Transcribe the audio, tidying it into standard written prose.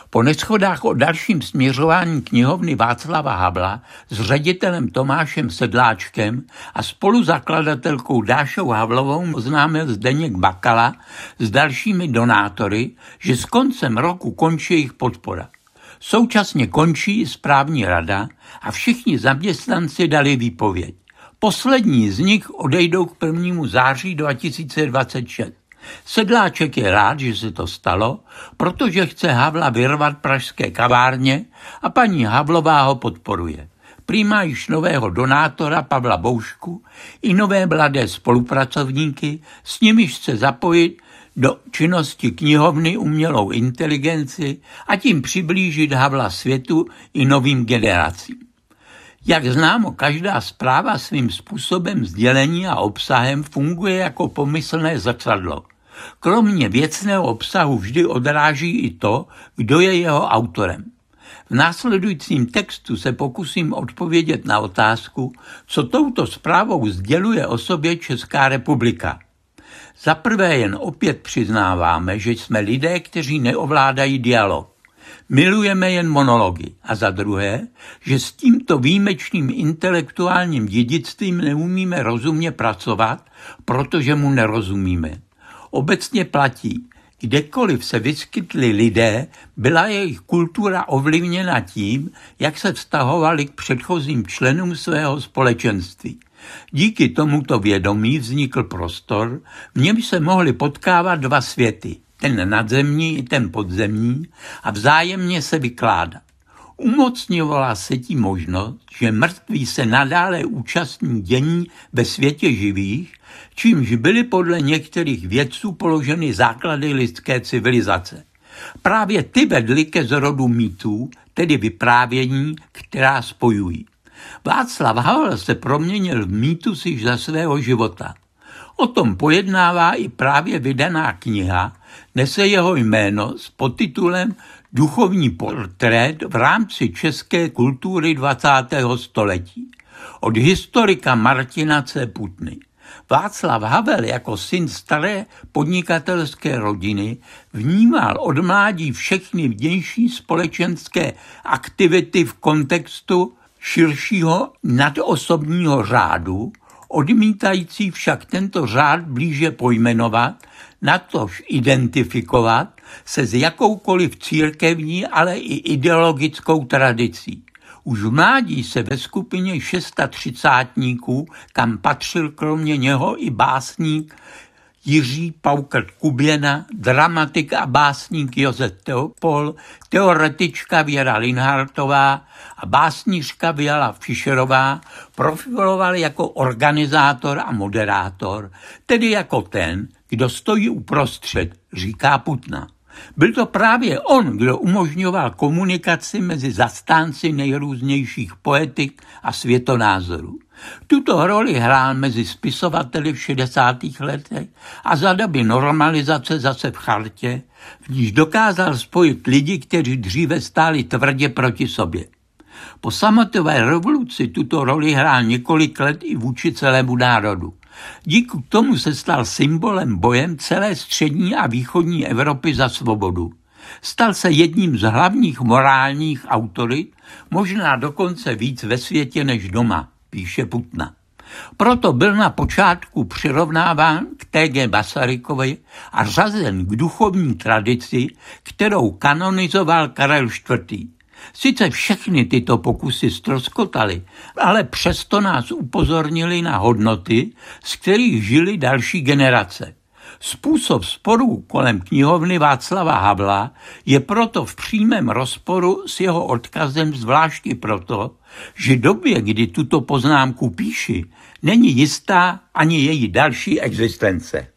Po neshodách o dalším směřování knihovny Václava Havla s ředitelem Tomášem Sedláčkem a spoluzakladatelkou Dášou Havlovou oznámil Zdeněk Bakala s dalšími donátory, že s koncem roku končí jejich podpora. Současně končí i správní rada a všichni zaměstnanci dali výpověď. Poslední z nich odejdou k 1. září 2026. Sedláček je rád, že se to stalo, protože chce Havla vyrvat pražské kavárně a paní Havlová ho podporuje. Prý má již nového donátora Pavla Boušku i nové mladé spolupracovníky, s nimiž chce zapojit do činnosti knihovny umělou inteligenci a tím přiblížit Havla světu i novým generacím. Jak známo, každá zpráva svým způsobem sdělení a obsahem funguje jako pomyslné zrcadlo. Kromě věcného obsahu vždy odráží i to, kdo je jeho autorem. V následujícím textu se pokusím odpovědět na otázku, co touto zprávou sděluje o sobě Česká republika. Za prvé jen opět přiznáváme, že jsme lidé, kteří neovládají dialog. Milujeme jen monology. A za druhé, že s tímto výjimečným intelektuálním dědictvím neumíme rozumně pracovat, protože mu nerozumíme. Obecně platí, kdekoliv se vyskytli lidé, byla jejich kultura ovlivněna tím, jak se vztahovali k předchozím členům svého společenství. Díky tomuto vědomí vznikl prostor, v němž se mohli potkávat dva světy, ten nadzemní i ten podzemní, a vzájemně se vykládat. Umocňovala se tím možnost, že mrtví se nadále účastní dění ve světě živých, čímž byly podle některých vědců položeny základy lidské civilizace. Právě ty vedly ke zrodu mýtů, tedy vyprávění, která spojují. Václav Havel se proměnil v mýtus již za svého života. O tom pojednává i právě vydaná kniha, nese jeho jméno s podtitulem Duchovní portrét v rámci české kultury 20. století. Od historika Martina C. Putny. Václav Havel jako syn staré podnikatelské rodiny vnímal od mládí všechny vnější společenské aktivity v kontextu širšího nadosobního řádu, odmítající však tento řád blíže pojmenovat, natož identifikovat se s jakoukoliv církevní, ale i ideologickou tradicí. Už v mládí se ve skupině 630, kam patřil kromě něho i básník Jiří Paukrt Kuběna, dramatik a básník Josef Teopol, teoretička Věra Linhartová a básnířka Věla Fischerová profiloval jako organizátor a moderátor, tedy jako ten, kdo stojí uprostřed, říká Putna. Byl to právě on, kdo umožňoval komunikaci mezi zastánci nejrůznějších poetik a světonázorů. Tuto roli hrál mezi spisovateli v 60. letech a za doby normalizace zase v chartě, v níž dokázal spojit lidi, kteří dříve stáli tvrdě proti sobě. Po sametové revoluci tuto roli hrál několik let i vůči celému národu. Díky tomu se stal symbolem bojem celé střední a východní Evropy za svobodu. Stal se jedním z hlavních morálních autorit, možná dokonce víc ve světě než doma, píše Putna. Proto byl na počátku přirovnáván k T.G. Masarykovi a řazen k duchovní tradici, kterou kanonizoval Karel IV. Sice všechny tyto pokusy ztroskotaly, ale přesto nás upozornili na hodnoty, z kterých žili další generace. Způsob sporů kolem knihovny Václava Havla je proto v přímém rozporu s jeho odkazem, zvláště proto, že době, kdy tuto poznámku píši, není jistá ani její další existence.